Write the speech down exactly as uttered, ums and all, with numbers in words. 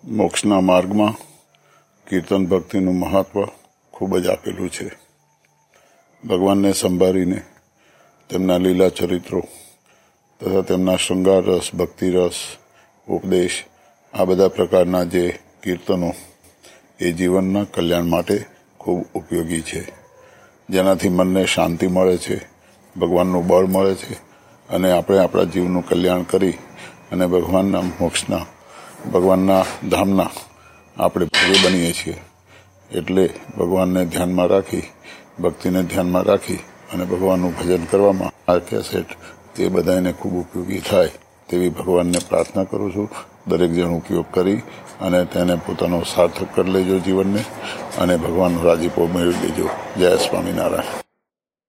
મોક્ષના માર્ગમાં કીર્તન ભક્તિનું મહત્વ ખૂબ જ આપેલું છે. ભગવાનને સંભાળીને તેમના લીલા ચરિત્રો તથા તેમના શૃંગાર રસ, ભક્તિ રસ, ઉપદેશ આ બધા પ્રકારના જે કીર્તનો એ જીવનના કલ્યાણ માટે ખૂબ ઉપયોગી છે, જેનાથી મનને શાંતિ મળે છે, ભગવાનનું બળ મળે છે અને આપણે આપણા જીવનું કલ્યાણ કરી અને ભગવાનના મોક્ષના ભગવાનના ધામના આપણે ભોગે બનીએ છીએ. એટલે ભગવાનને ધ્યાનમાં રાખી, ભક્તિને ધ્યાનમાં રાખી અને ભગવાનનું ભજન કરવામાં આ કેસેટ એ બધાને ખૂબ ઉપયોગી થાય તેવી ભગવાનને પ્રાર્થના કરું છું. દરેક જણ ઉપયોગ કરી અને તેને પોતાનો સાર્થક કરી લેજો જીવનને અને ભગવાનનો રાજીપો મેળવી લેજો. જય સ્વામિનારાયણ.